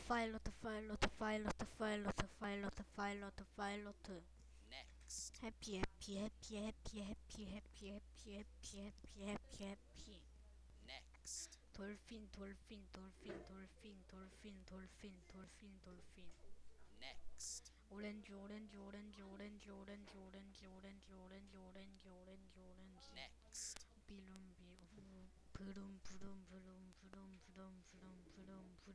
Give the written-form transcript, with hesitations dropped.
파일로트. 해피 해피 해피 해피 해피 해피 해피 해피 해피 해피 해피. 돌핀 돌핀 돌핀 돌핀 돌핀 돌핀 돌핀 돌핀. 오렌지 오렌지 오렌지 오렌지 오렌지 오렌지 오렌지 오렌지 오렌지 오렌지 오렌지. 비룸 비룸 부름 부름 부름 부름 부름 부름 부름 부름